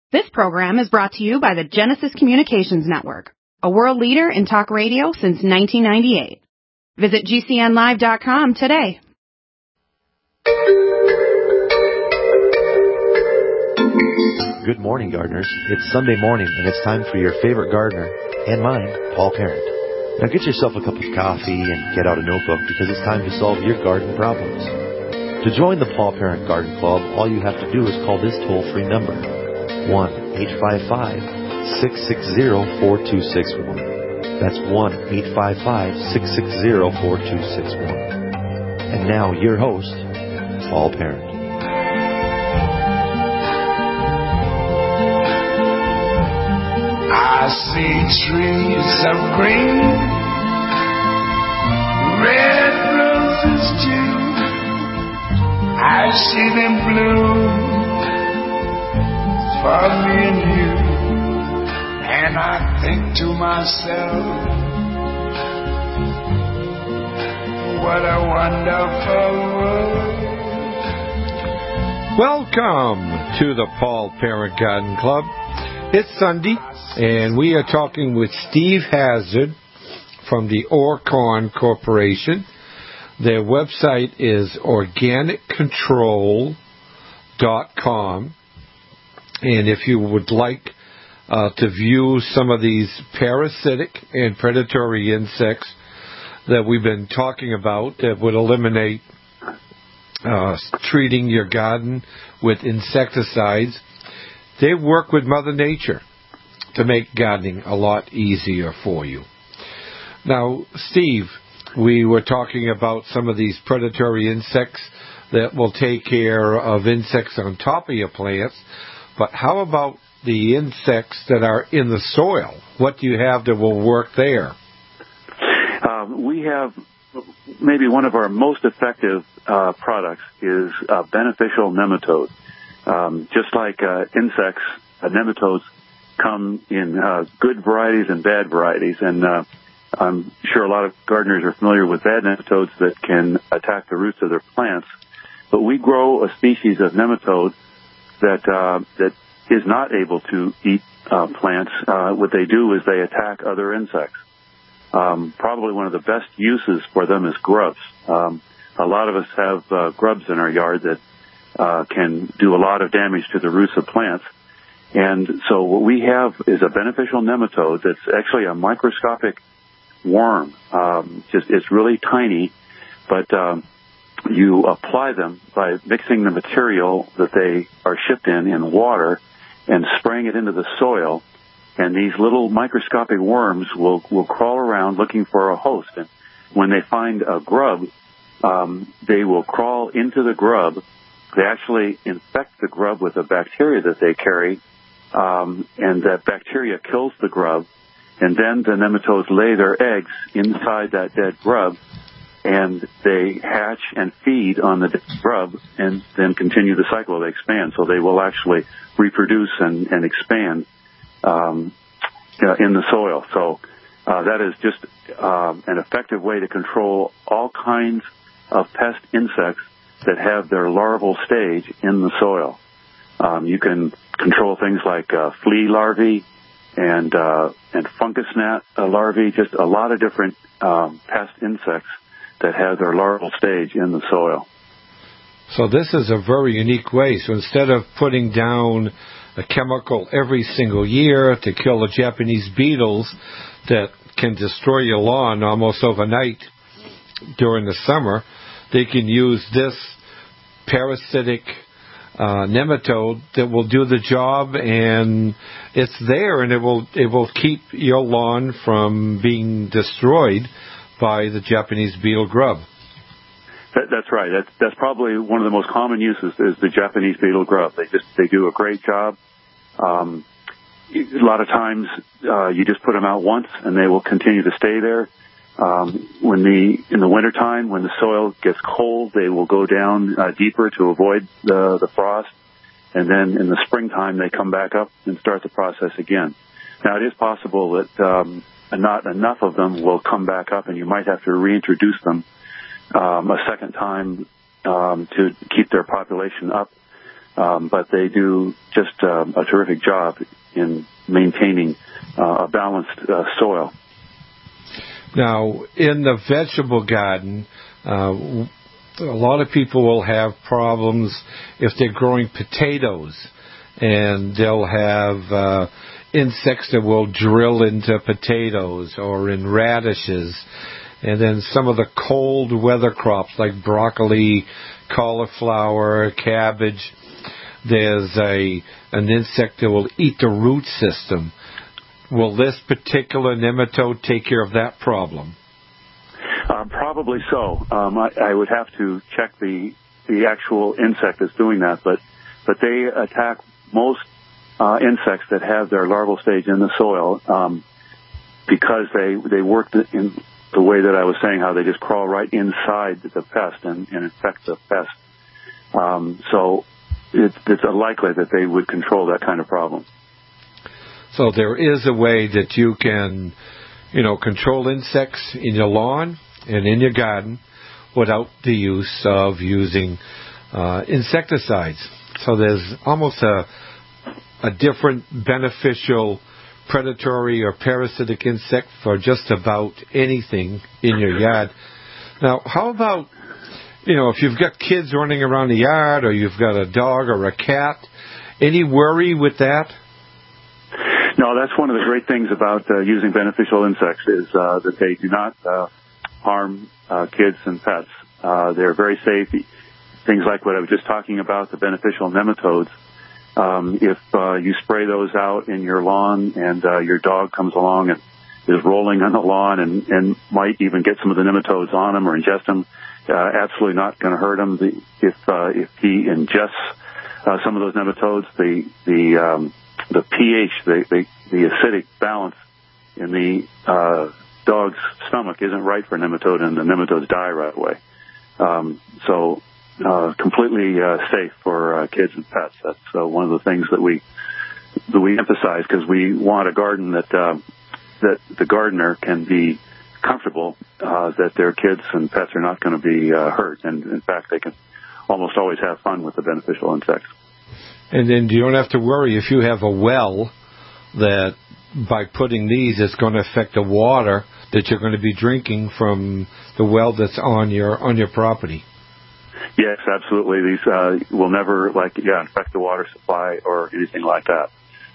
This program is brought to you by the Genesis Communications Network, a world leader in talk radio since 1998. Visit GCNlive.com today. Good morning, gardeners. It's Sunday morning, and it's time for your favorite gardener, and mine, Paul Parent. Now get yourself a cup of coffee and get out a notebook because it's time to solve your garden problems. To join the Paul Parent Garden Club, all you have to do is call this toll-free number, 1-855-660-4261. That's 1-855-660-4261. And now, your host, Paul Parent. I see trees of green, red roses too. I see them bloom for me and you, and I think to myself, what a wonderful world. Welcome to the Paul Parent Garden Club. It's Sunday, and we are talking with Steve Hazard from the Orcon Corporation. Their website is organiccontrol.com. And if you would like to view some of these parasitic and predatory insects that we've been talking about that would eliminate treating your garden with insecticides, they work with Mother Nature to make gardening a lot easier for you. Now, Steve, we were talking about some of these predatory insects that will take care of insects on top of your plants, but how about the insects that are in the soil? What do you have that will work there? We have maybe one of our most effective products is beneficial nematodes. Just like insects, nematodes come in good varieties and bad varieties, and I'm sure a lot of gardeners are familiar with bad nematodes that can attack the roots of their plants. But we grow a species of nematode that is not able to eat plants. What they do is they attack other insects. Probably one of the best uses for them is grubs. A lot of us have grubs in our yard that can do a lot of damage to the roots of plants. And so what we have is a beneficial nematode that's actually a microscopic worm. It's really tiny, but you apply them by mixing the material that they are shipped in water and spraying it into the soil. And these little microscopic worms will crawl around looking for a host. And when they find a grub, they will crawl into the grub. They actually infect the grub with a bacteria that they carry, and that bacteria kills the grub, and then the nematodes lay their eggs inside that dead grub, and they hatch and feed on the dead grub, and then continue the cycle. They expand, so they will actually reproduce and expand in the soil. So that is just an effective way to control all kinds of pest insects that have their larval stage in the soil. You can control things like flea larvae and fungus gnat larvae, just a lot of different pest insects that have their larval stage in the soil. So this is a very unique way. So instead of putting down a chemical every single year to kill the Japanese beetles that can destroy your lawn almost overnight during the summer, they can use this parasitic nematode that will do the job, and it's there, and it will keep your lawn from being destroyed by the Japanese beetle grub. That's right. That's probably one of the most common uses is the Japanese beetle grub. They do a great job. A lot of times you just put them out once, and they will continue to stay there. In the wintertime, when the soil gets cold, they will go down deeper to avoid the frost. And then in the springtime, they come back up and start the process again. Now, it is possible that not enough of them will come back up, and you might have to reintroduce them a second time to keep their population up. but they do just a terrific job in maintaining a balanced soil. Now, in the vegetable garden, a lot of people will have problems if they're growing potatoes, and they'll have insects that will drill into potatoes or in radishes. And then some of the cold weather crops like broccoli, cauliflower, cabbage, there's an insect that will eat the root system. Will this particular nematode take care of that problem? Probably so. I would have to check the actual insect that's doing that, but they attack most insects that have their larval stage in the soil because they work in the way that I was saying, how they just crawl right inside the pest and infect the pest. So it's unlikely that they would control that kind of problem. So there is a way that you can, control insects in your lawn and in your garden without the use of using insecticides. So there's almost a different beneficial predatory or parasitic insect for just about anything in your yard. Now, how about, if you've got kids running around the yard or you've got a dog or a cat, any worry with that? No, that's one of the great things about using beneficial insects is that they do not harm kids and pets. They're very safe. Things like what I was just talking about, the beneficial nematodes. If you spray those out in your lawn and your dog comes along and is rolling on the lawn and might even get some of the nematodes on them or ingest them, absolutely not going to hurt him. If he ingests some of those nematodes, the pH, the acidic balance in the dog's stomach isn't right for nematode, and the nematodes die right away. So completely safe for kids and pets. That's one of the things that we emphasize, because we want a garden that the gardener can be comfortable that their kids and pets are not going to be hurt, and in fact they can almost always have fun with the beneficial insects. And then you don't have to worry if you have a well that by putting these it's going to affect the water that you're going to be drinking from the well that's on your property. Yes, absolutely. These will never infect the water supply or anything like that.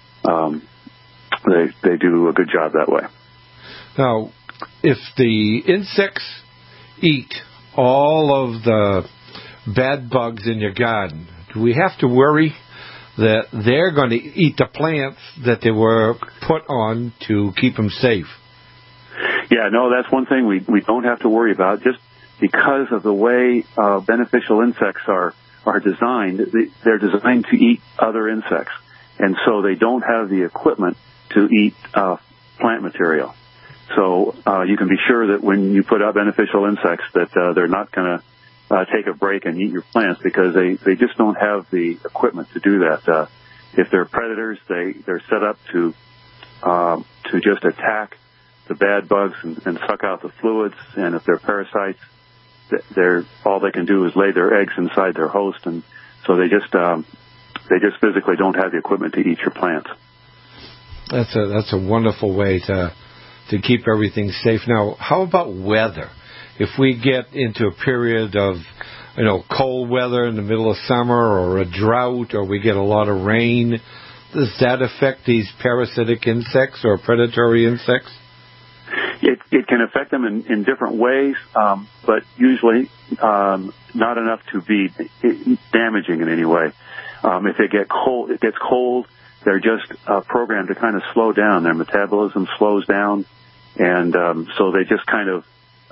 They do a good job that way. Now, if the insects eat all of the bad bugs in your garden, do we have to worry that they're going to eat the plants that they were put on to keep them safe? Yeah, no, that's one thing we don't have to worry about. Just because of the way beneficial insects are designed, they're designed to eat other insects, and so they don't have the equipment to eat plant material. So you can be sure that when you put out beneficial insects that they're not going to take a break and eat your plants, because they just don't have the equipment to do that. If they're predators, they're set up to just attack the bad bugs and suck out the fluids. And if they're parasites, all they can do is lay their eggs inside their host, and so they just physically don't have the equipment to eat your plants. That's a wonderful way to keep everything safe. Now, how about weather? If we get into a period of, cold weather in the middle of summer, or a drought, or we get a lot of rain, does that affect these parasitic insects or predatory insects? It can affect them in different ways, but usually not enough to be damaging in any way. If it gets cold, they're just programmed to kind of slow down. Their metabolism slows down, and so they just kind of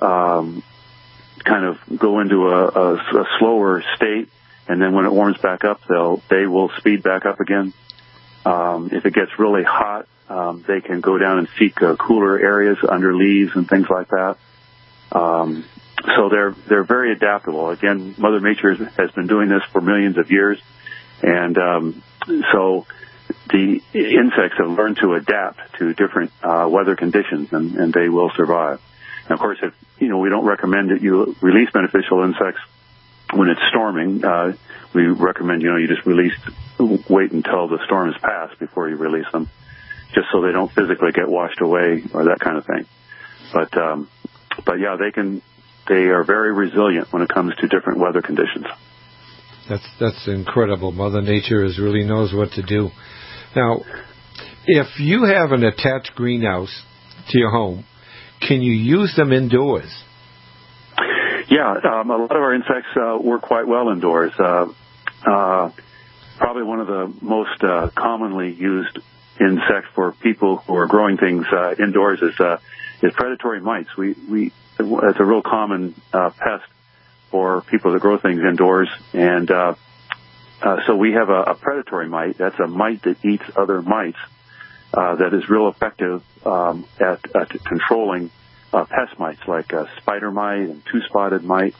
go into a slower state, and then when it warms back up, they will speed back up again. If it gets really hot, they can go down and seek cooler areas under leaves and things like that. So they're very adaptable. Again, Mother Nature has been doing this for millions of years, and so the insects have learned to adapt to different weather conditions, and they will survive. And of course, we don't recommend that you release beneficial insects when it's storming, we recommend, you just wait until the storm has passed before you release them, just so they don't physically get washed away or that kind of thing. But yeah, they are very resilient when it comes to different weather conditions. That's incredible. Mother Nature really knows what to do. Now, if you have an attached greenhouse to your home, can you use them indoors? Yeah, a lot of our insects work quite well indoors. Probably one of the most commonly used insect for people who are growing things indoors is predatory mites. It's a real common pest for people that grow things indoors, and so we have a predatory mite. That's a mite that eats other mites. That is real effective at controlling pest mites like spider mite and two-spotted mite.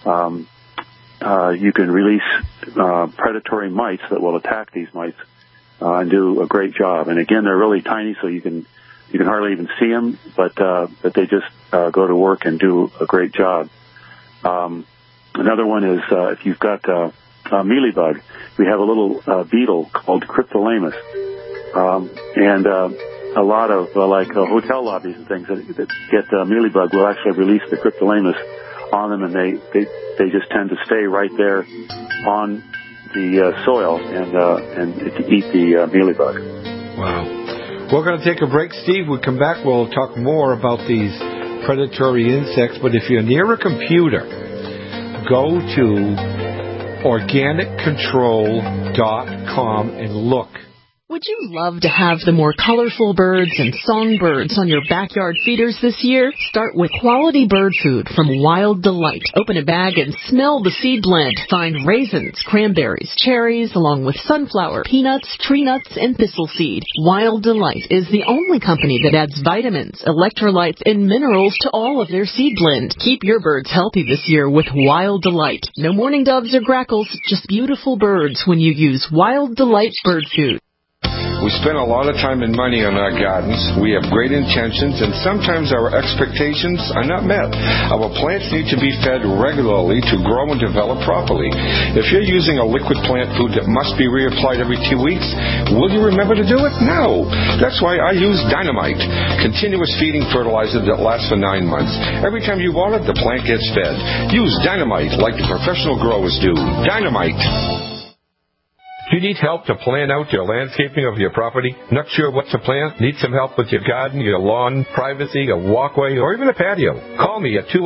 You can release predatory mites that will attack these mites and do a great job. And again, they're really tiny, so you can hardly even see them, but they just go to work and do a great job. Another one is if you've got a mealybug, we have a little beetle called Cryptolaemus. And a lot of hotel lobbies and things that get mealybug will actually release the Cryptolaemus on them, and they just tend to stay right there on the soil and eat the mealybug. Wow. We're going to take a break, Steve. When we come back, we'll talk more about these predatory insects. But if you're near a computer, go to organiccontrol.com and look. Would you love to have the more colorful birds and songbirds on your backyard feeders this year? Start with quality bird food from Wild Delight. Open a bag and smell the seed blend. Find raisins, cranberries, cherries, along with sunflower, peanuts, tree nuts, and thistle seed. Wild Delight is the only company that adds vitamins, electrolytes, and minerals to all of their seed blend. Keep your birds healthy this year with Wild Delight. No mourning doves or grackles, just beautiful birds when you use Wild Delight bird food. We spend a lot of time and money on our gardens. We have great intentions, and sometimes our expectations are not met. Our plants need to be fed regularly to grow and develop properly. If you're using a liquid plant food that must be reapplied every 2 weeks, will you remember to do it? No. That's why I use Dynamite, continuous feeding fertilizer that lasts for 9 months. Every time you water, the plant gets fed. Use Dynamite like the professional growers do. Dynamite. Do you need help to plan out your landscaping of your property? Not sure what to plant? Need some help with your garden, your lawn, privacy, a walkway, or even a patio? Call me at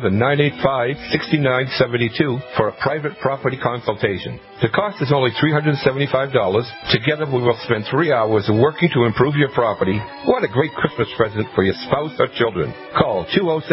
207-985-6972 for a private property consultation. The cost is only $375. Together we will spend 3 hours working to improve your property. What a great Christmas present for your spouse or children. Call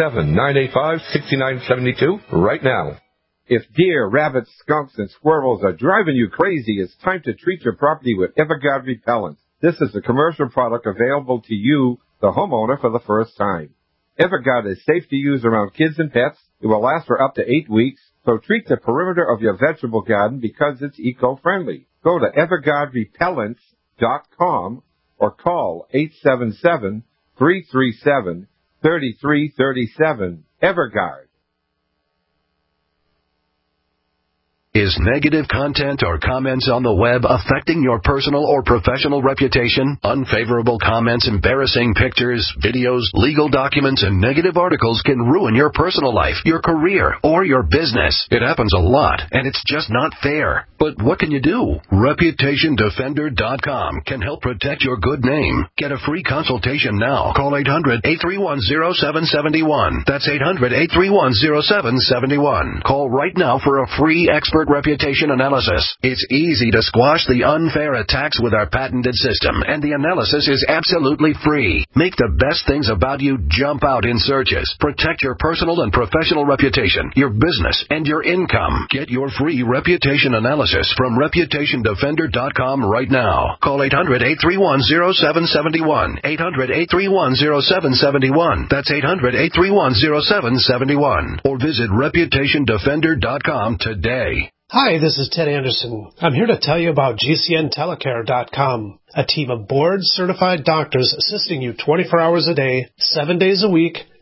207-985-6972 right now. If deer, rabbits, skunks, and squirrels are driving you crazy, it's time to treat your property with Everguard Repellent. This is a commercial product available to you, the homeowner, for the first time. Everguard is safe to use around kids and pets. It will last for up to 8 weeks, so treat the perimeter of your vegetable garden because it's eco-friendly. Go to everguardrepellents.com or call 877-337-3337. Everguard. Is negative content or comments on the web affecting your personal or professional reputation? Unfavorable comments, embarrassing pictures, videos, legal documents, and negative articles can ruin your personal life, your career, or your business. It happens a lot, and it's just not fair. But what can you do? ReputationDefender.com can help protect your good name. Get a free consultation now. Call 800-831-0771. That's 800-831-0771. Call right now for a free expert reputation analysis. It's easy to squash the unfair attacks with our patented system, and the analysis is absolutely free. Make the best things about you jump out in searches. Protect your personal and professional reputation, your business, and your income. Get your free reputation analysis from ReputationDefender.com right now. Call 800-831-0771. 800-831-0771. That's 800-831-0771. Or visit ReputationDefender.com today. Hi, this is Ted Anderson. I'm here to tell you about GCNTelecare.com, a team of board-certified doctors assisting you 24 hours a day, 7 days a week,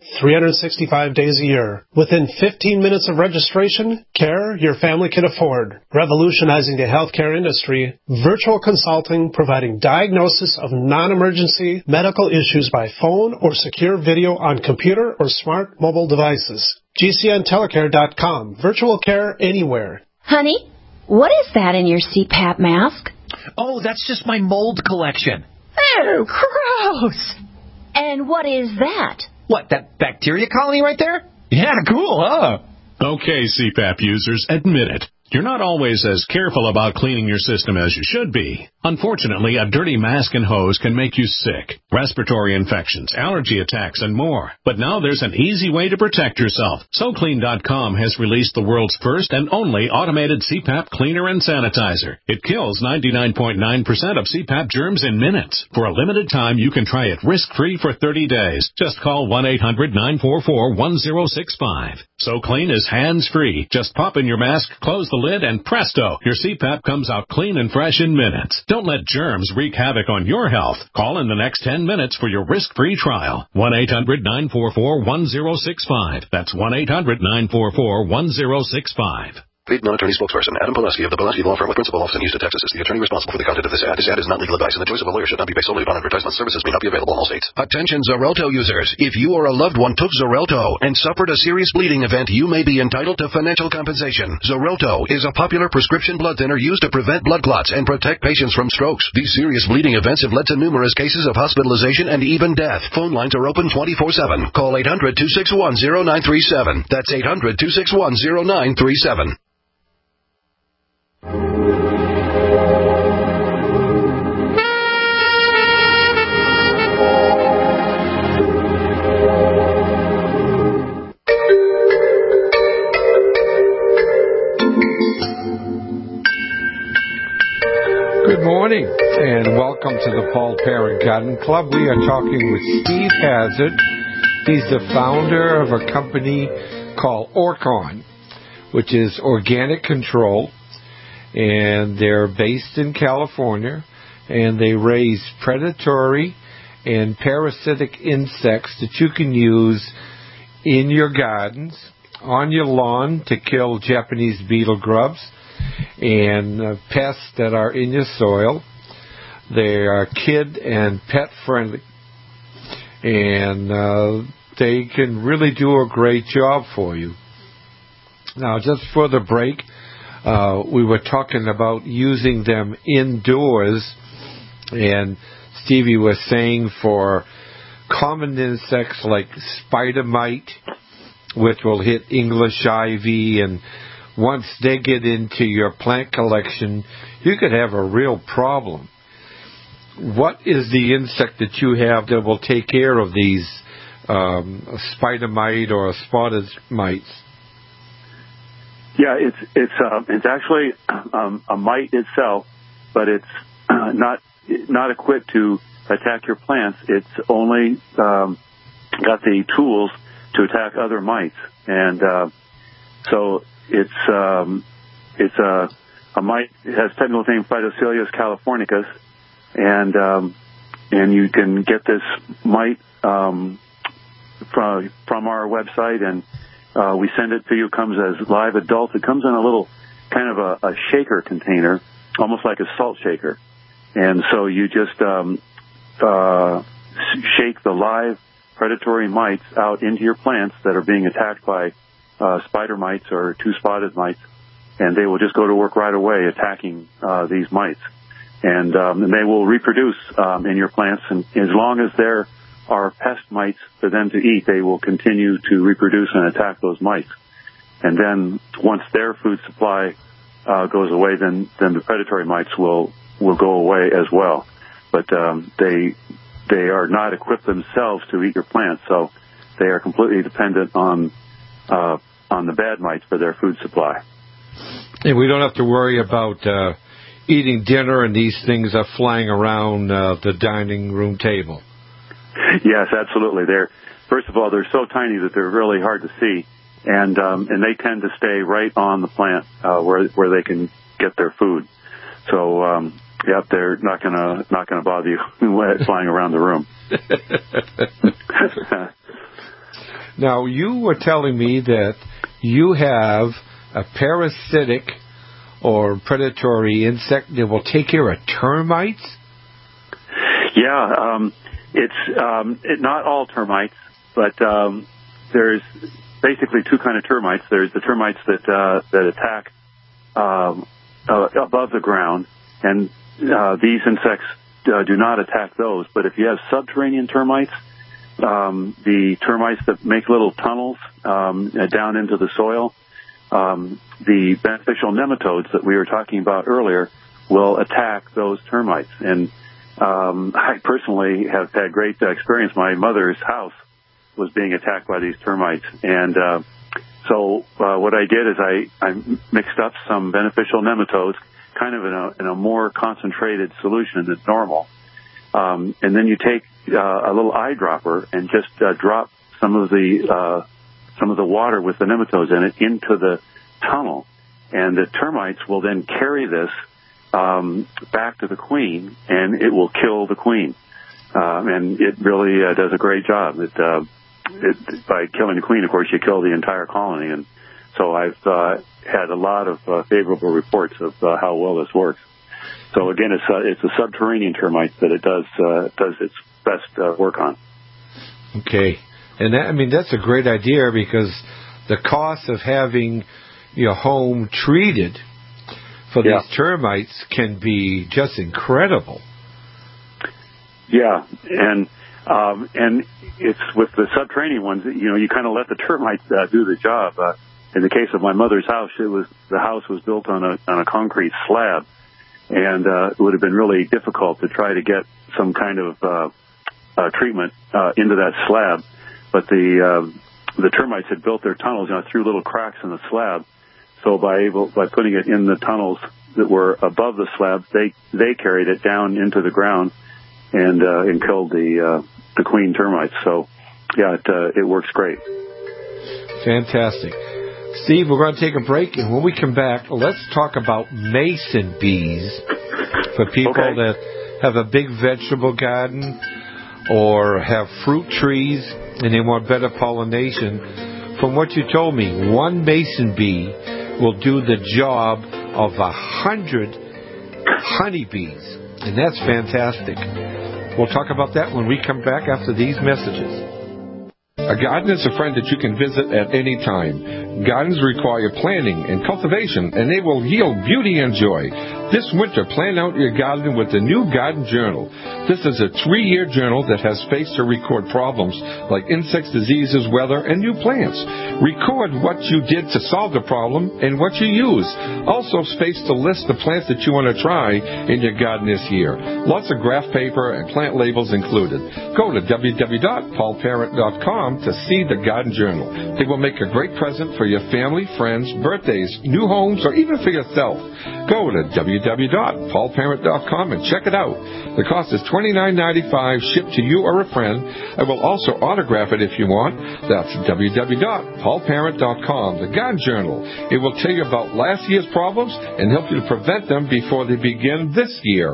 365 days a year. Within 15 minutes of registration, care your family can afford. Revolutionizing the healthcare industry, virtual consulting providing diagnosis of non-emergency medical issues by phone or secure video on computer or smart mobile devices. GCNtelecare.com. Virtual care anywhere. Honey, what is that in your CPAP mask? Oh, that's just my mold collection. Oh, gross. And what is that? What, that bacteria colony right there? Yeah, cool, huh? Okay, CPAP users, admit it. You're not always as careful about cleaning your system as you should be. Unfortunately, a dirty mask and hose can make you sick. Respiratory infections, allergy attacks, and more. But now there's an easy way to protect yourself. SoClean.com has released the world's first and only automated CPAP cleaner and sanitizer. It kills 99.9% of CPAP germs in minutes. For a limited time, you can try it risk-free for 30 days. Just call 1-800-944-1065. SoClean is hands-free. Just pop in your mask, close the lid, and presto, your CPAP comes out clean and fresh in minutes. Don't let germs wreak havoc on your health. Call in the next 10 minutes for your risk-free trial. 1-800-944-1065. That's 1-800-944-1065. Paid non-attorney spokesperson Adam Pileski of the Pileski Law Firm with principal office in Houston, Texas is the attorney responsible for the content of this ad. This ad is not legal advice, and the choice of a lawyer should not be based solely upon advertisement. Services may not be available in all states. Attention Xarelto users. If you or a loved one took Xarelto and suffered a serious bleeding event, you may be entitled to financial compensation. Xarelto is a popular prescription blood thinner used to prevent blood clots and protect patients from strokes. These serious bleeding events have led to numerous cases of hospitalization and even death. Phone lines are open 24/7. Call 800-261-0937. That's 800-261-0937. Good morning, and welcome to the Paul Parent Garden Club. We are talking with Steve Hazard. He's the founder of a company called Orcon, which is Organic Control, and they're based in California, and they raise predatory and parasitic insects that you can use in your gardens, on your lawn to kill Japanese beetle grubs and pests that are in your soil. They are kid and pet friendly, and they can really do a great job for you. Now, just for the break, we were talking about using them indoors, and Stevie was saying for common insects like spider mite, which will hit English ivy, and once they get into your plant collection, you could have a real problem. What is the insect that you have that will take care of these spider mite or spotted mites? Yeah, it's actually a mite itself, but it's not equipped to attack your plants. It's only got the tools to attack other mites, and so it's a mite. It has technical name Phytocilius californicus, and you can get this mite from our website, and we send it to you. It comes as live adult. It comes in a little kind of a shaker container, almost like a salt shaker, and so you just shake the live predatory mites out into your plants that are being attacked by spider mites or two-spotted mites, and they will just go to work right away attacking these mites. And they will reproduce in your plants, and as long as there are pest mites for them to eat, they will continue to reproduce and attack those mites. And then once their food supply goes away, then the predatory mites will go away as well. But they are not equipped themselves to eat your plants, so they are completely dependent on the bad mites for their food supply. And we don't have to worry about eating dinner and these things are flying around the dining room table. Yes, absolutely. First of all, they're so tiny that they're really hard to see, and they tend to stay right on the plant where they can get their food. So, they're not gonna bother you flying around the room. Now, you were telling me that you have a parasitic or predatory insect that will take care of termites? Yeah, it's not all termites, but there's basically two kind of termites. There's the termites that attack above the ground, and these insects do not attack those. But if you have subterranean termites, the termites that make little tunnels down into the soil, the beneficial nematodes that we were talking about earlier will attack those termites. And I personally have had great experience. My mother's house was being attacked by these termites. And so what I did is I mixed up some beneficial nematodes, kind of in a more concentrated solution than normal. And then you take a little eyedropper and just drop some of the water with the nematodes in it into the tunnel, and the termites will then carry this back to the queen, and it will kill the queen. And it really does a great job. By killing the queen, of course, you kill the entire colony. And so I've had a lot of favorable reports of how well this works. So again, it's a subterranean termite that it does its best work on. Okay, and that's a great idea, because the cost of having your home treated for these termites can be just incredible. Yeah, and it's with the subterranean ones, you kind of let the termites do the job. In the case of my mother's house, the house was built on a concrete slab, and it would have been really difficult to try to get some kind of treatment into that slab. But the termites had built their tunnels through little cracks in the slab. So by putting it in the tunnels that were above the slab, they carried it down into the ground and killed the queen termites. So yeah, it works great. Fantastic. Steve, we're going to take a break, and when we come back, let's talk about mason bees for people that have a big vegetable garden or have fruit trees and they want better pollination. From what you told me, one mason bee will do the job of 100 honeybees, and that's fantastic. We'll talk about that when we come back after these messages. A garden is a friend that you can visit at any time. Gardens require planning and cultivation, and they will yield beauty and joy. This winter, plan out your garden with the new Garden Journal. This is a 3-year journal that has space to record problems like insects, diseases, weather, and new plants. Record what you did to solve the problem and what you used. Also, space to list the plants that you want to try in your garden this year. Lots of graph paper and plant labels included. Go to www.paulparent.com to see the Garden Journal. They will make a great present for your family, friends, birthdays, new homes, or even for yourself. Go to www.paulparent.com and check it out. The cost is $29.95 shipped to you or a friend. I will also autograph it if you want. That's www.paulparent.com. The Garden Journal. It will tell you about last year's problems and help you to prevent them before they begin this year.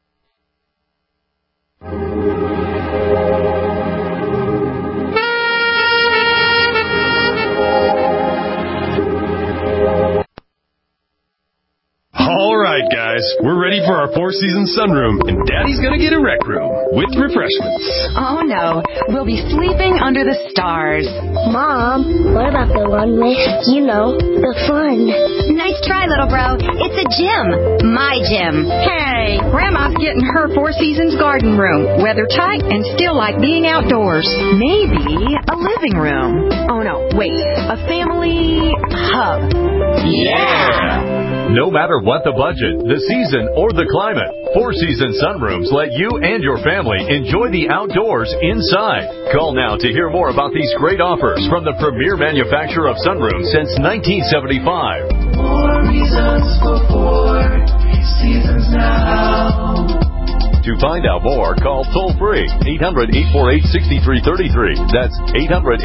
All right, guys, we're ready for our four-season sunroom, and Daddy's gonna get a rec room with refreshments. Oh, no. We'll be sleeping under the stars. Mom, what about the one with, the fun? Nice try, little bro. It's a gym. My gym. Hey, Grandma's getting her Four Seasons garden room. Weather tight and still like being outdoors. Maybe a living room. Oh, no, wait. A family hub. Yeah! No matter what the budget, the season, or the climate, Four Seasons Sunrooms let you and your family enjoy the outdoors inside. Call now to hear more about these great offers from the premier manufacturer of sunrooms since 1975. More reasons for Four Seasons now. To find out more, call toll-free 800-848-6333. That's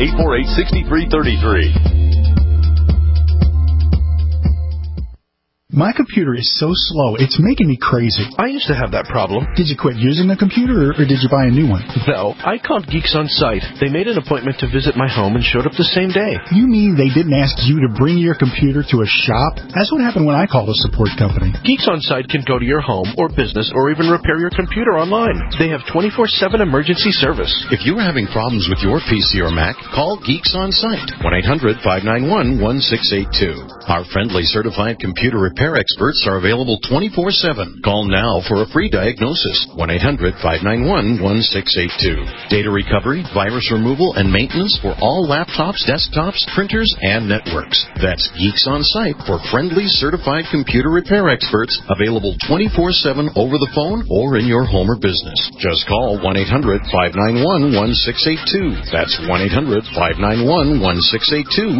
800-848-6333. My computer is so slow, it's making me crazy. I used to have that problem. Did you quit using the computer, or did you buy a new one? No, I called Geeks On Site. They made an appointment to visit my home and showed up the same day. You mean they didn't ask you to bring your computer to a shop? That's what happened when I called a support company. Geeks On Site can go to your home or business or even repair your computer online. They have 24/7 emergency service. If you're having problems with your PC or Mac, call Geeks On Site. 1-800-591-1682. Our friendly certified computer repair experts are available 24/7. Call now for a free diagnosis. 1-800-591-1682. Data recovery, virus removal, and maintenance for all laptops, desktops, printers, and networks. That's Geeks On Site for friendly certified computer repair experts, available 24/7 over the phone or in your home or business. Just call 1-800-591-1682. That's 1-800-591-1682.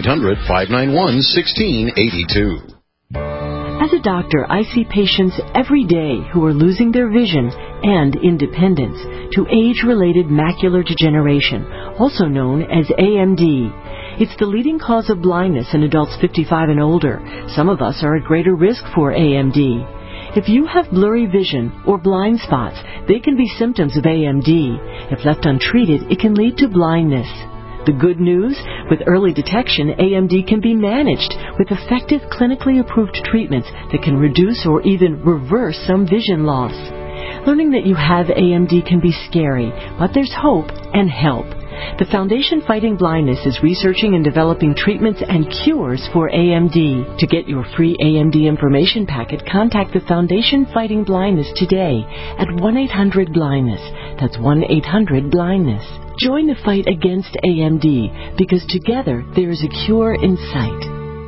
1-800-591-1682. As a doctor, I see patients every day who are losing their vision and independence to age-related macular degeneration, also known as AMD. It's the leading cause of blindness in adults 55 and older. Some of us are at greater risk for AMD. If you have blurry vision or blind spots, they can be symptoms of AMD. If left untreated, it can lead to blindness. The good news? With early detection, AMD can be managed with effective clinically approved treatments that can reduce or even reverse some vision loss. Learning that you have AMD can be scary, but there's hope and help. The Foundation Fighting Blindness is researching and developing treatments and cures for AMD. To get your free AMD information packet, contact the Foundation Fighting Blindness today at 1-800-BLINDNESS. That's 1-800-BLINDNESS. Join the fight against AMD, because together there is a cure in sight.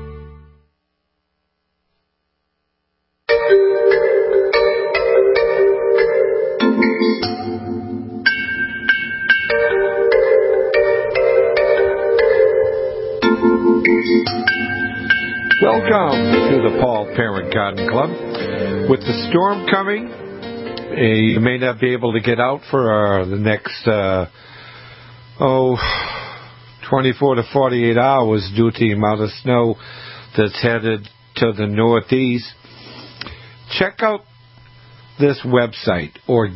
Welcome to the Paul Parent Garden Club. With the storm coming, you may not be able to get out for the next 24 to 48 hours due to the amount of snow that's headed to the northeast. Check out this website,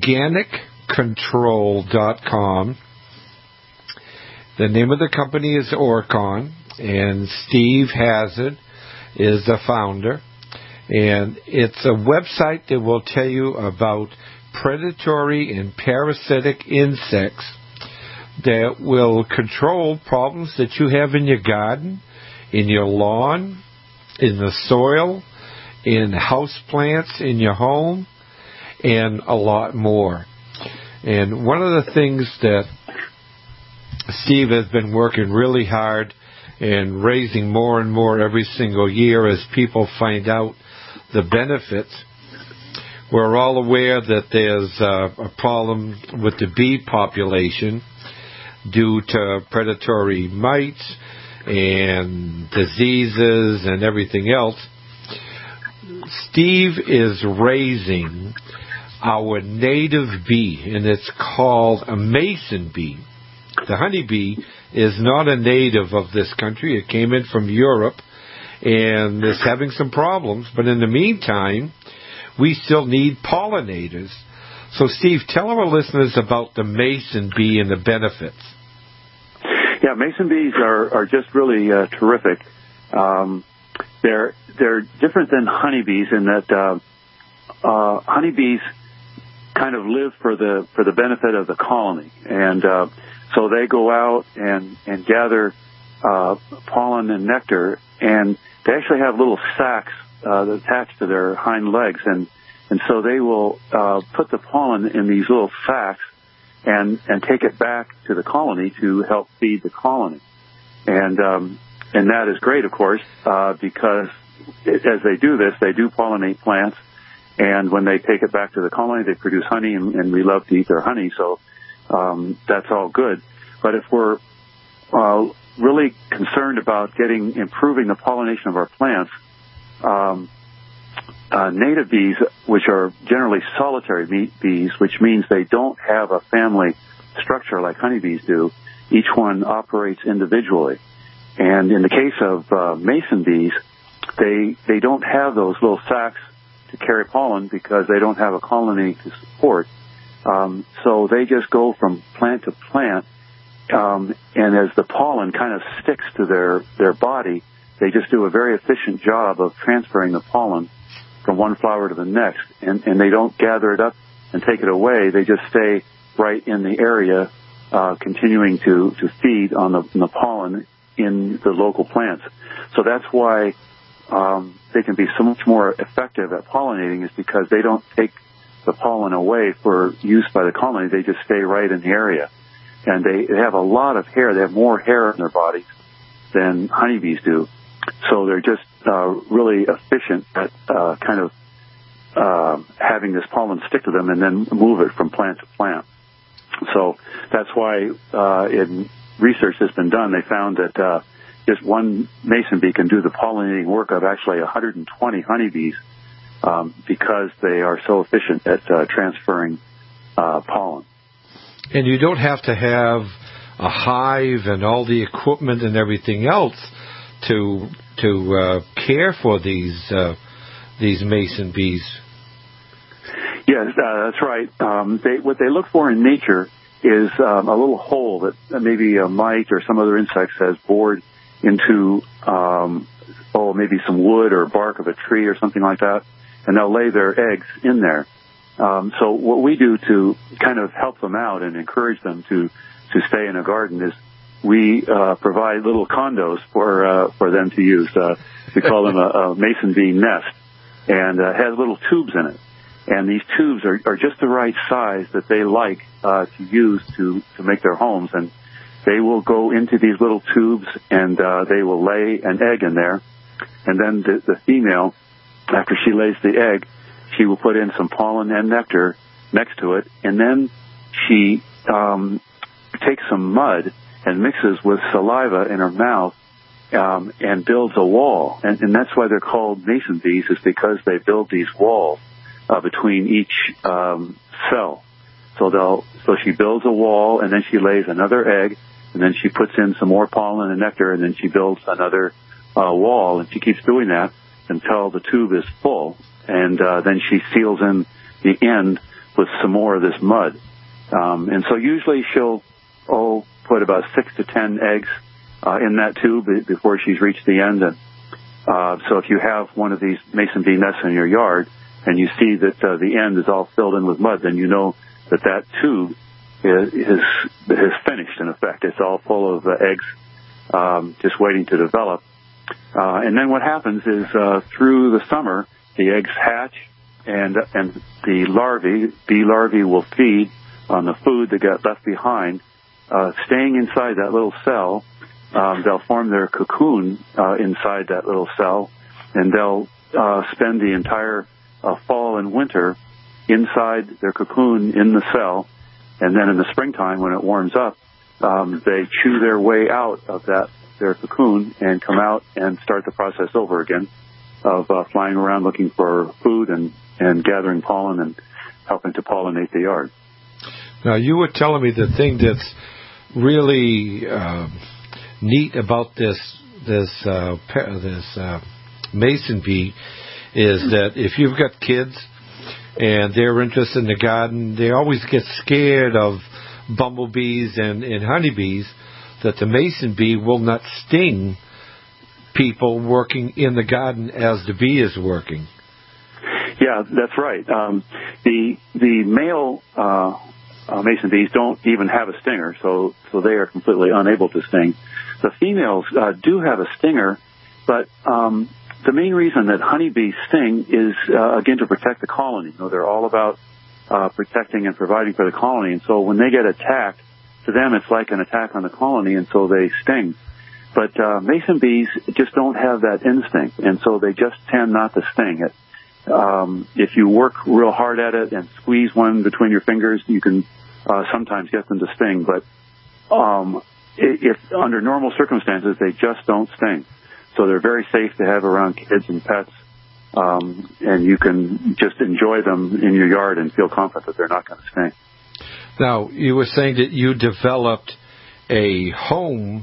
organiccontrol.com. The name of the company is Orcon, and Steve Hazard is the founder. And it's a website that will tell you about predatory and parasitic insects that will control problems that you have in your garden, in your lawn, in the soil, in house plants, in your home, and a lot more. And one of the things that Steve has been working really hard and raising more and more every single year as people find out the benefits. We're all aware that there's a problem with the bee population due to predatory mites and diseases and everything else. Steve is raising our native bee, and it's called a mason bee. The honeybee is not a native of this country. It came in from Europe and is having some problems. But in the meantime, we still need pollinators. So, Steve, tell our listeners about the mason bee and the benefits. Yeah, mason bees are just really terrific. They're different than honeybees in that honeybees kind of live for the benefit of the colony, and so they go out and gather pollen and nectar, and they actually have little sacs attached to their hind legs, and so they will put the pollen in these little sacs and take it back to the colony to help feed the colony. And that is great, of course, because as they do this, they do pollinate plants, and when they take it back to the colony, they produce honey, and we love to eat their honey, so that's all good. But if we're really concerned about improving the pollination of our plants, native bees, which are generally solitary bees, which means they don't have a family structure like honeybees do. Each one operates individually. And in the case of mason bees, they don't have those little sacs to carry pollen because they don't have a colony to support. So they just go from plant to plant, and as the pollen kind of sticks to their body, they just do a very efficient job of transferring the pollen from one flower to the next, and they don't gather it up and take it away. They just stay right in the area, continuing to feed on the pollen in the local plants. So that's why they can be so much more effective at pollinating, is because they don't take the pollen away for use by the colony. They just stay right in the area. And they have a lot of hair. They have more hair in their bodies than honeybees do. So they're just really efficient at having this pollen stick to them and then move it from plant to plant. So that's why in research that's been done, they found that just one mason bee can do the pollinating work of actually 120 honeybees because they are so efficient at transferring pollen. And you don't have to have a hive and all the equipment and everything else to care for these mason bees. Yes, that's right. What they look for in nature is a little hole that maybe a mite or some other insect has bored into, maybe some wood or bark of a tree or something like that, and they'll lay their eggs in there. So what we do to kind of help them out and encourage them to stay in a garden is we provide little condos for them to use. We call them a mason bee nest, and has little tubes in it. And these tubes are just the right size that they like to use to make their homes. And they will go into these little tubes, and they will lay an egg in there. And then the female, after she lays the egg, she will put in some pollen and nectar next to it. And then she takes some mud and mixes with saliva in her mouth and builds a wall. And that's why they're called mason bees, is because they build these walls between each cell. So she builds a wall, and then she lays another egg, and then she puts in some more pollen and nectar, and then she builds another wall, and she keeps doing that until the tube is full, and then she seals in the end with some more of this mud. And so usually she'll put about 6 to 10 eggs in that tube before she's reached the end. And so if you have one of these mason bee nests in your yard, and you see that the end is all filled in with mud, then you know that tube is finished, in effect. It's all full of eggs just waiting to develop. And then what happens is through the summer, the eggs hatch, and the bee larvae will feed on the food that got left behind. Staying inside that little cell, they'll form their cocoon inside that little cell, and they'll spend the entire fall and winter inside their cocoon in the cell, and then in the springtime when it warms up, they chew their way out of their cocoon and come out and start the process over again of flying around looking for food and gathering pollen and helping to pollinate the yard. Now, you were telling me the thing that's really neat about this mason bee is that if you've got kids and they're interested in the garden, they always get scared of bumblebees and honeybees, that the mason bee will not sting people working in the garden as the bee is working. Yeah, that's right. The male mason bees don't even have a stinger, so they are completely unable to sting. The females do have a stinger, but the main reason that honeybees sting is, again, to protect the colony. They're all about protecting and providing for the colony. And so when they get attacked, to them it's like an attack on the colony, and so they sting. But mason bees just don't have that instinct, and so they just tend not to sting. If you work real hard at it and squeeze one between your fingers, you can sometimes get them to sting. But if under normal circumstances, they just don't sting. So they're very safe to have around kids and pets, and you can just enjoy them in your yard and feel confident that they're not going to sting. Now, you were saying that you developed a home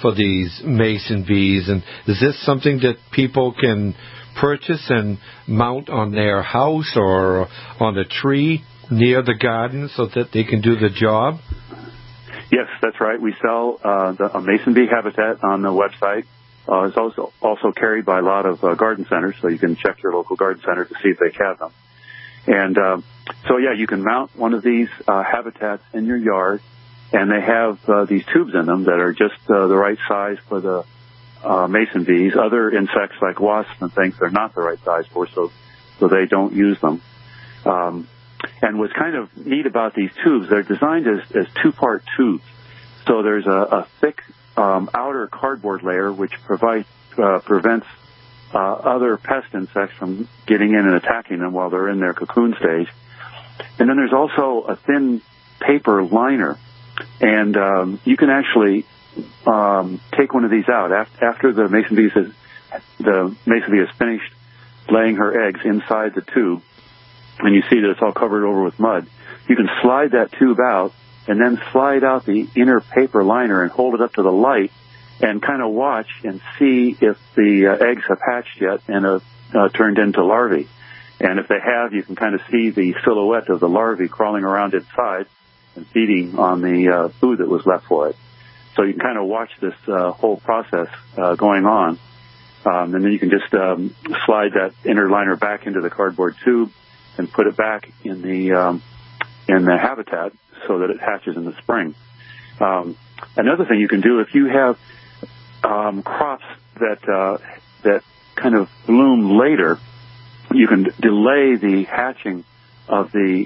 for these mason bees. And is this something that people can purchase and mount on their house or on a tree near the garden so that they can do the job? Yes, that's right. We sell a mason bee habitat on the website. It's also carried by a lot of garden centers, so you can check your local garden center to see if they have them. And so, yeah, you can mount one of these habitats in your yard, and they have these tubes in them that are just the right size for the mason bees. Other insects like wasps and things are not the right size for, so they don't use them. And what's kind of neat about these tubes, they're designed as two-part tubes. So there's a thick outer cardboard layer which prevents other pest insects from getting in and attacking them while they're in their cocoon stage. And then there's also a thin paper liner. And you can actually take one of these out. After the mason bee has finished laying her eggs inside the tube, and you see that it's all covered over with mud, you can slide that tube out and then slide out the inner paper liner and hold it up to the light and kind of watch and see if the eggs have hatched yet and have turned into larvae. And if they have, you can kind of see the silhouette of the larvae crawling around inside and feeding on the food that was left for it. So you can kind of watch this whole process going on. And then you can just slide that inner liner back into the cardboard tube and put it back in the habitat so that it hatches in the spring. Another thing you can do, if you have crops that kind of bloom later, you can delay the hatching of the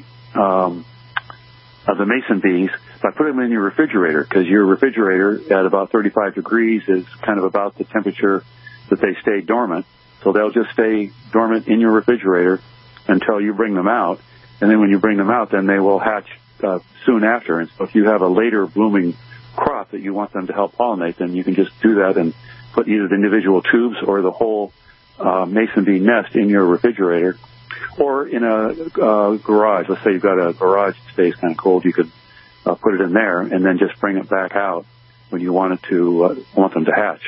mason bees by putting them in your refrigerator, because your refrigerator at about 35 degrees is kind of about the temperature that they stay dormant. So they'll just stay dormant in your refrigerator until you bring them out. And then when you bring them out, then they will hatch soon after. And so if you have a later blooming crop that you want them to help pollinate, then you can just do that and put either the individual tubes or the whole mason bee nest in your refrigerator. Or in a garage. Let's say you've got a garage that stays kind of cold. You could put it in there and then just bring it back out when you want them to hatch.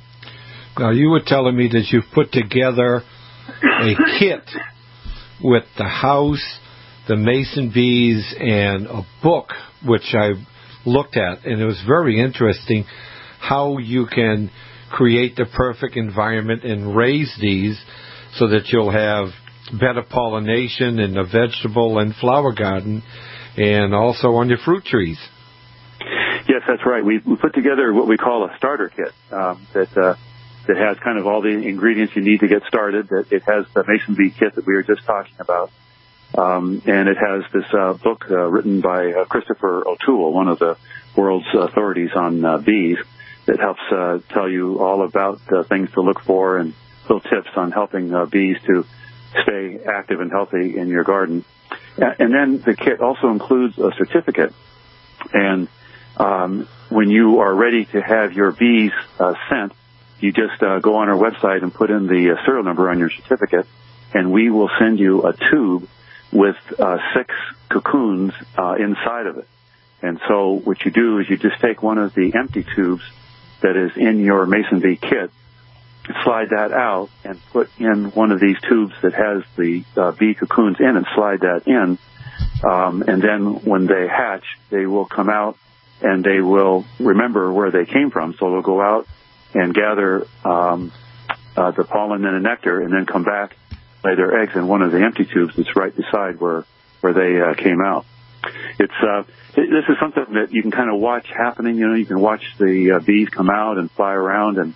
Now, you were telling me that you've put together a kit with the house, the mason bees, and a book, which I looked at, and it was very interesting how you can create the perfect environment and raise these so that you'll have better pollination in the vegetable and flower garden and also on your fruit trees. Yes, that's right. We put together what we call a starter kit that has kind of all the ingredients you need to get started. It has the mason bee kit that we were just talking about. And it has this book written by Christopher O'Toole, one of the world's authorities on bees, that helps tell you all about things to look for and little tips on helping bees to stay active and healthy in your garden. And then the kit also includes a certificate. And when you are ready to have your bees sent, you just go on our website and put in the serial number on your certificate, and we will send you a tube with 6 cocoons inside of it. And so what you do is you just take one of the empty tubes that is in your mason bee kit, slide that out, and put in one of these tubes that has the bee cocoons in it, slide that in, and then when they hatch, they will come out and they will remember where they came from. So they'll go out and gather the pollen and the nectar, and then come back, lay their eggs in one of the empty tubes that's right beside where they came out. This is something that you can kind of watch happening. You know, you can watch the bees come out and fly around, and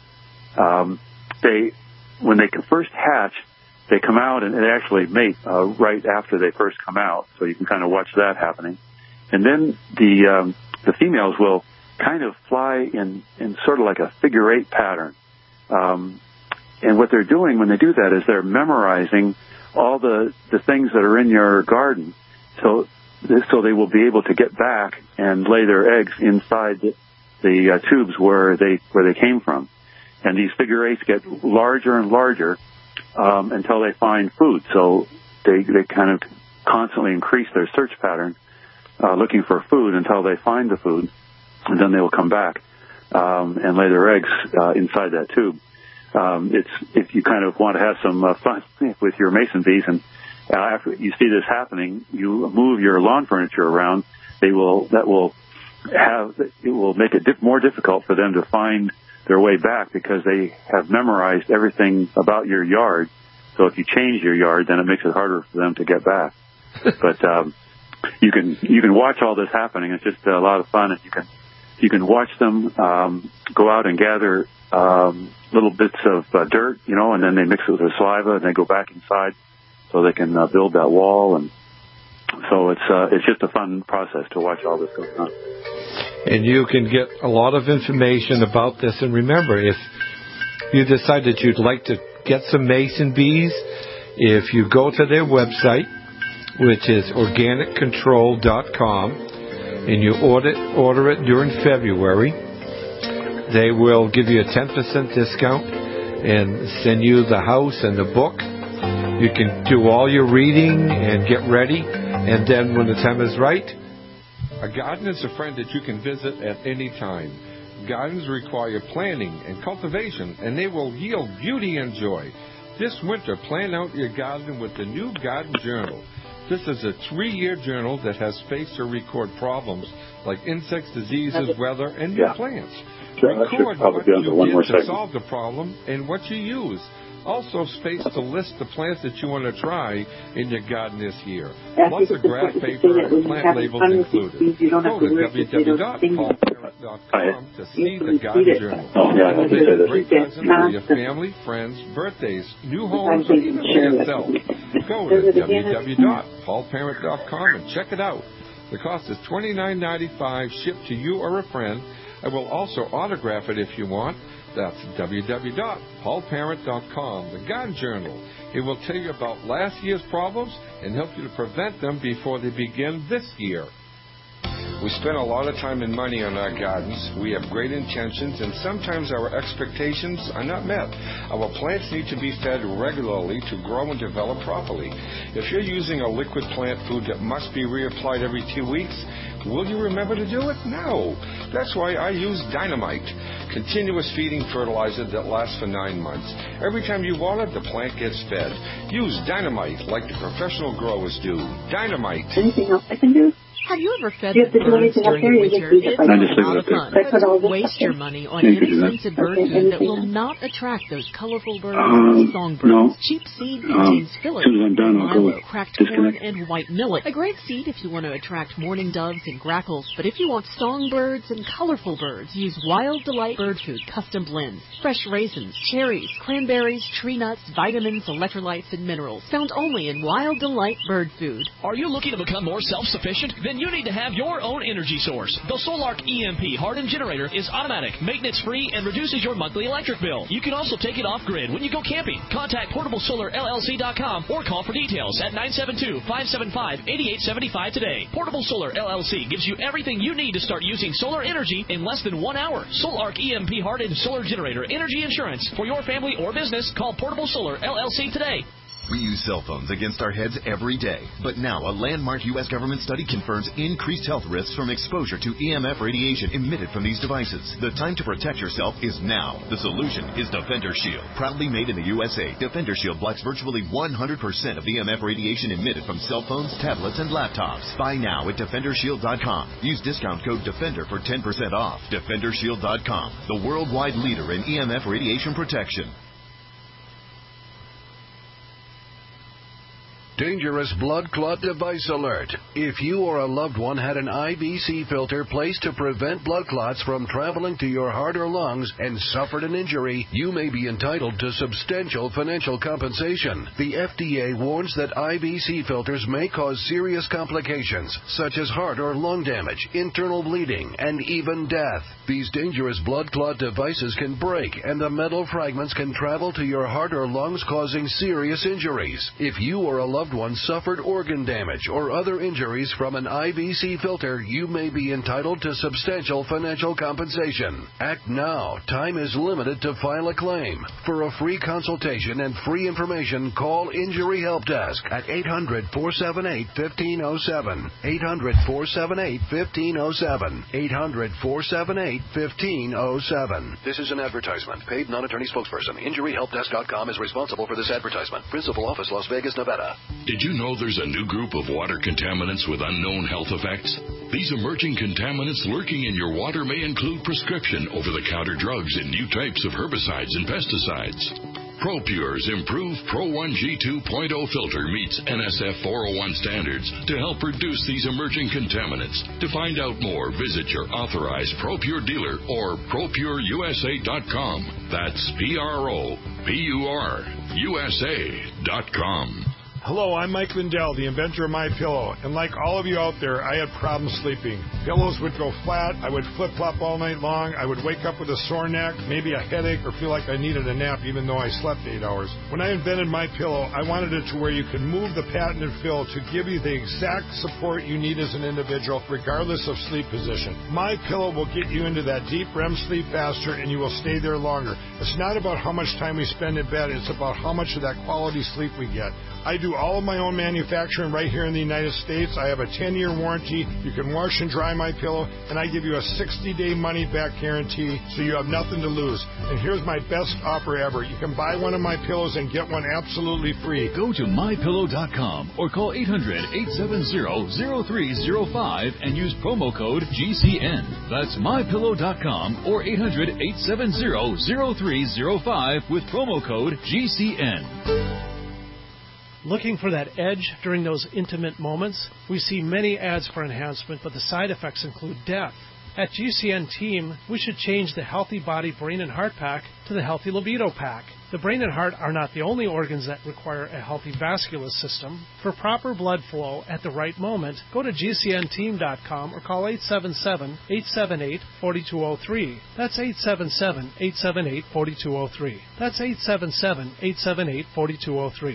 when they first hatch, they come out and they actually mate right after they first come out. So you can kind of watch that happening, and then the females will kind of fly in sort of like a figure-8 pattern. And what they're doing when they do that is they're memorizing all the things that are in your garden, so they will be able to get back and lay their eggs inside the tubes where they came from. And these figure-8s get larger and larger until they find food. So they kind of constantly increase their search pattern, looking for food until they find the food, and then they will come back. and lay their eggs inside that tube. It's if you kind of want to have some fun with your mason bees, and after you see this happening, you move your lawn furniture around. It will make it more difficult for them to find their way back because they have memorized everything about your yard. So if you change your yard, then it makes it harder for them to get back. But you can watch all this happening. It's just a lot of fun, and you can watch them go out and gather little bits of dirt, and then they mix it with their saliva, and they go back inside so they can build that wall. And so it's just a fun process to watch all this going on. And you can get a lot of information about this. And remember, if you decide that you'd like to get some mason bees, if you go to their website, which is organiccontrol.com, and you order it during February, they will give you a 10% discount and send you the house and the book. You can do all your reading and get ready, and then when the time is right, a garden is a friend that you can visit at any time. Gardens require planning and cultivation, and they will yield beauty and joy. This winter, plan out your garden with the new Garden Journal. This is a 3-year journal that has space to record problems like insects, diseases, weather, and new plants. Record what you did to solve the problem and what you use. Also space to list the plants that you want to try in your garden this year. Plus a graph paper and plant labels included. Go to www.paulparent.com to see the Garden Journal. Make a great present for your family, friends, birthdays, new homes, or even for yourself. Go to www.paulparent.com and check it out. The cost is $29.95 shipped to you or a friend. I will also autograph it if you want. That's www.paulparent.com, the Garden Journal. It will tell you about last year's problems and help you to prevent them before they begin this year. We spend a lot of time and money on our gardens. We have great intentions, and sometimes our expectations are not met. Our plants need to be fed regularly to grow and develop properly. If you're using a liquid plant food that must be reapplied every 2 weeks, will you remember to do it? No. That's why I use Dynamite, continuous feeding fertilizer that lasts for 9 months. Every time you water, the plant gets fed. Use Dynamite like the professional growers do. Dynamite. Anything else I can do? Have you ever fed the birds during the winter? It's a lot of fun. Don't waste your money on inexpensive bird food that will not attract those colorful birds and songbirds. No. Cheap seed contains fillers, milo, cracked corn, and white millet. A great seed if you want to attract mourning doves and grackles, but if you want songbirds and colorful birds, use Wild Delight Bird Food Custom Blends. Fresh raisins, cherries, cranberries, tree nuts, vitamins, electrolytes, and minerals. Found only in Wild Delight Bird Food. Are you looking to become more self-sufficient? Then you need to have your own energy source. The Solark EMP hardened generator is automatic, maintenance-free, and reduces your monthly electric bill. You can also take it off-grid when you go camping. Contact PortableSolarLLC.com or call for details at 972-575-8875 today. Portable Solar LLC gives you everything you need to start using solar energy in less than 1 hour. Solark EMP hardened solar generator energy insurance. For your family or business, call Portable Solar LLC today. We use cell phones against our heads every day. But now a landmark U.S. government study confirms increased health risks from exposure to EMF radiation emitted from these devices. The time to protect yourself is now. The solution is Defender Shield. Proudly made in the USA, Defender Shield blocks virtually 100% of EMF radiation emitted from cell phones, tablets, and laptops. Buy now at DefenderShield.com. Use discount code DEFENDER for 10% off. DefenderShield.com, the worldwide leader in EMF radiation protection. Dangerous blood clot device alert. If you or a loved one had an IVC filter placed to prevent blood clots from traveling to your heart or lungs and suffered an injury, you may be entitled to substantial financial compensation. The FDA warns that IVC filters may cause serious complications, such as heart or lung damage, internal bleeding, and even death. These dangerous blood clot devices can break, and the metal fragments can travel to your heart or lungs, causing serious injuries. If you or a loved loved one suffered organ damage or other injuries from an IBC filter, you may be entitled to substantial financial compensation. Act now. Time is limited to file a claim. For a free consultation and free information, call Injury Help Desk at 800-478-1507. 800-478-1507. 800-478-1507. This is an advertisement. Paid non-attorney spokesperson. InjuryHelpDesk.com is responsible for this advertisement. Principal office, Las Vegas, Nevada. Did you know there's a new group of water contaminants with unknown health effects? These emerging contaminants lurking in your water may include prescription over-the-counter drugs and new types of herbicides and pesticides. ProPure's improved Pro 1G 2.0 filter meets NSF 401 standards to help reduce these emerging contaminants. To find out more, visit your authorized ProPure dealer or ProPureUSA.com. That's ProPureUSA.com. Hello, I'm Mike Lindell, the inventor of MyPillow, and like all of you out there, I had problems sleeping. Pillows would go flat, I would flip-flop all night long, I would wake up with a sore neck, maybe a headache, or feel like I needed a nap even though I slept 8 hours. When I invented MyPillow, I wanted it to where you could move the patented fill to give you the exact support you need as an individual, regardless of sleep position. MyPillow will get you into that deep REM sleep faster, and you will stay there longer. It's not about how much time we spend in bed, it's about how much of that quality sleep we get. I do all of my own manufacturing right here in the United States. I have a 10-year warranty. You can wash and dry my pillow, and I give you a 60-day money-back guarantee, so you have nothing to lose. And here's my best offer ever. You can buy one of my pillows and get one absolutely free. Go to MyPillow.com or call 800-870-0305 and use promo code GCN. That's MyPillow.com or 800-870-0305 with promo code GCN. Looking for that edge during those intimate moments? We see many ads for enhancement, but the side effects include death. At GCN Team, we should change the Healthy Body, Brain, and Heart Pack to the Healthy Libido Pack. The brain and heart are not the only organs that require a healthy vascular system. For proper blood flow at the right moment, go to GCNteam.com or call 877-878-4203. That's 877-878-4203. That's 877-878-4203.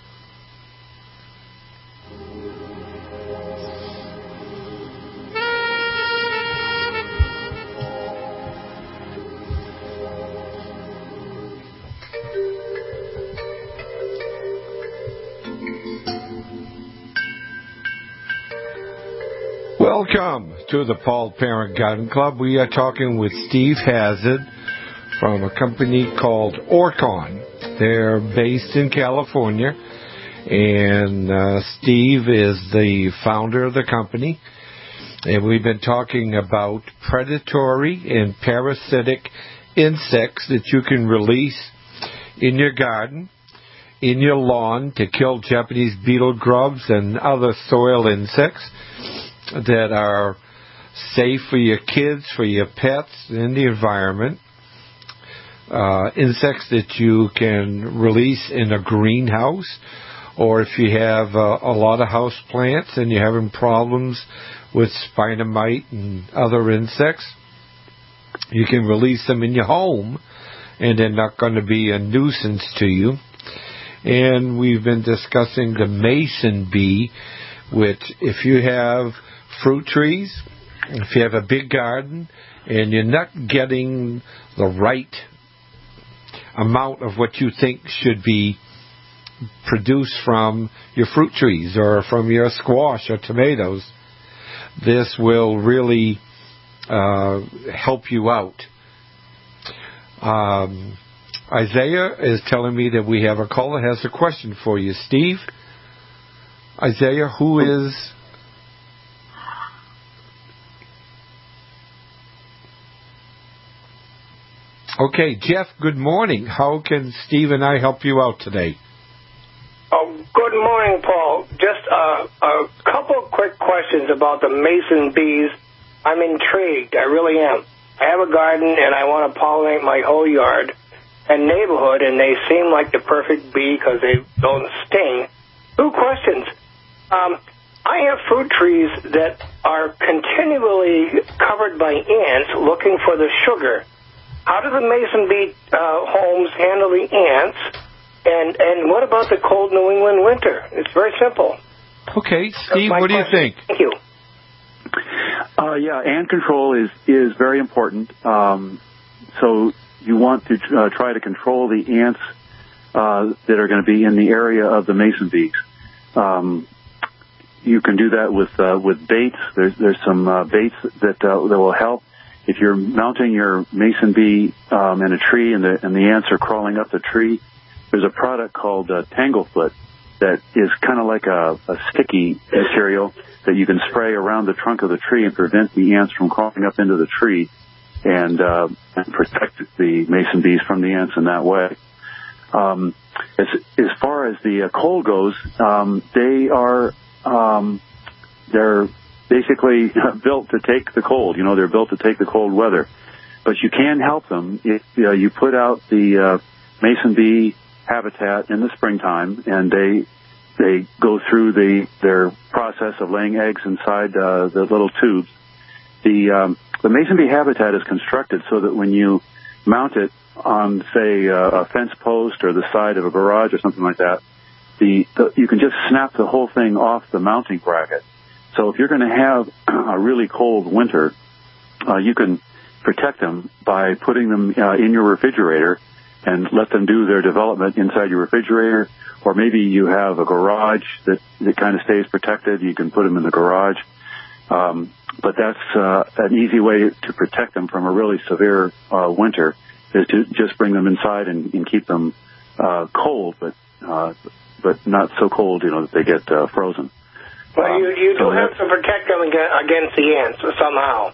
Welcome to the Paul Parent Garden Club. We are talking with Steve Hazard from a company called Orcon. They're based in California, and Steve is the founder of the company. And we've been talking about predatory and parasitic insects that you can release in your garden, in your lawn, to kill Japanese beetle grubs and other soil insects that are safe for your kids, for your pets, and the environment. Insects that you can release in a greenhouse, or if you have a lot of house plants and you're having problems with spider mite and other insects, you can release them in your home and they're not going to be a nuisance to you. And we've been discussing the mason bee, which if you have fruit trees, if you have a big garden and you're not getting the right amount of what you think should be produced from your fruit trees or from your squash or tomatoes, this will really help you out. Isaiah is telling me that we have a caller that has a question for you. Steve? Isaiah, who is... Okay, Jeff, good morning. How can Steve and I help you out today? Oh, good morning, Paul. Just a couple of quick questions about the mason bees. I'm intrigued. I really am. I have a garden, and I want to pollinate my whole yard and neighborhood, and they seem like the perfect bee because they don't sting. Two questions. I have fruit trees that are continually covered by ants looking for the sugar. How do the mason bee homes handle the ants? And what about the cold New England winter? It's very simple. Okay, Steve, what do you think? Thank you. Yeah, ant control is very important. So you want to try to control the ants that are going to be in the area of the mason bees. You can do that with baits. There's some baits that will help. If you're mounting your mason bee in a tree and the ants are crawling up the tree, there's a product called Tanglefoot that is kind of like a sticky material that you can spray around the trunk of the tree and prevent the ants from crawling up into the tree and protect the mason bees from the ants in that way. As far as the cold goes, they're basically built to take the cold. They're built to take the cold weather. But you can help them if you put out the mason bee habitat in the springtime, and they go through their process of laying eggs inside the little tubes. The mason bee habitat is constructed so that when you mount it on, say, a fence post or the side of a garage or something like that, you can just snap the whole thing off the mounting bracket. So if you're going to have a really cold winter, you can protect them by putting them in your refrigerator and let them do their development inside your refrigerator. Or maybe you have a garage that kind of stays protected. You can put them in the garage. But that's an easy way to protect them from a really severe winter, is to just bring them inside and keep them cold, but not so cold, that they get frozen. Well, you do have to protect them against the ants somehow.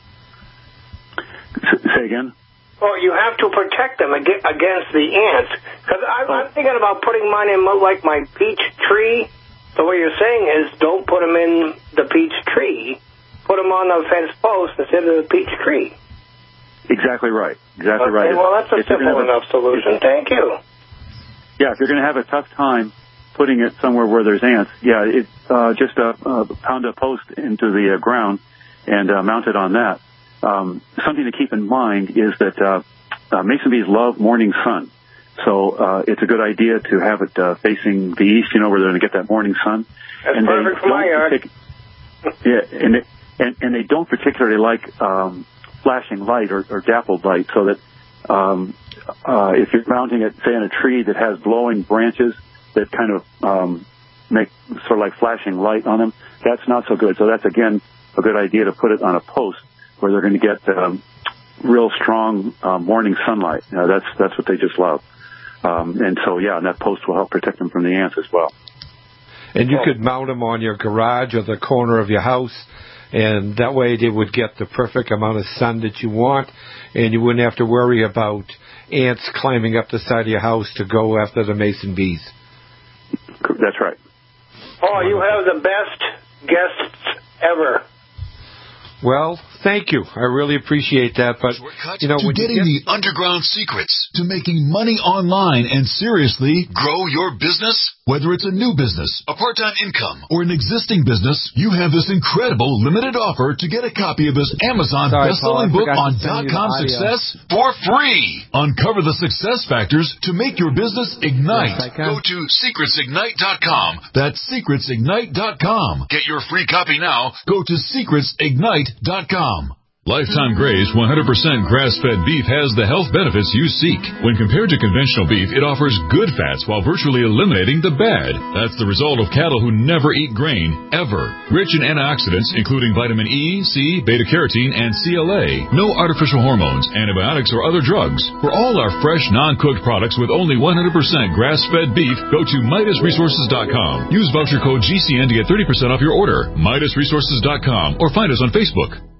Say again? Well, you have to protect them against the ants. Because I'm thinking about putting mine in like my peach tree. So what you're saying is don't put them in the peach tree. Put them on the fence post instead of the peach tree. Exactly right. Exactly right. Well, that's a simple enough solution. Thank you. Yeah, if you're going to have a tough time putting it somewhere where there's ants, just pound a post into the ground and mount it on that. Something to keep in mind is that mason bees love morning sun. So it's a good idea to have it facing the east, where they're going to get that morning sun. That's perfect for my yard. And they don't particularly like flashing light or dappled light, so that if you're mounting it, say, in a tree that has glowing branches that kind of make sort of like flashing light on them, that's not so good. So that's, again, a good idea to put it on a post where they're going to get real strong morning sunlight. That's what they just love. And that post will help protect them from the ants as well. And you could mount them on your garage or the corner of your house, and that way they would get the perfect amount of sun that you want, and you wouldn't have to worry about ants climbing up the side of your house to go after the mason bees. That's right. Oh, you have the best guests ever. Well, thank you. I really appreciate that. But to getting the underground secrets to making money online and seriously grow your business. Whether it's a new business, a part-time income, or an existing business, you have this incredible limited offer to get a copy of this Amazon best-selling book on .com success for free. Uncover the success factors to make your business ignite. Go to secretsignite.com. That's secretsignite.com. Get your free copy now. Go to secretsignite.com. Lifetime Graze 100% grass-fed beef has the health benefits you seek. When compared to conventional beef, it offers good fats while virtually eliminating the bad. That's the result of cattle who never eat grain, ever. Rich in antioxidants, including vitamin E, C, beta-carotene, and CLA. No artificial hormones, antibiotics, or other drugs. For all our fresh, non-cooked products with only 100% grass-fed beef, go to MidasResources.com. Use voucher code GCN to get 30% off your order. MidasResources.com, or find us on Facebook.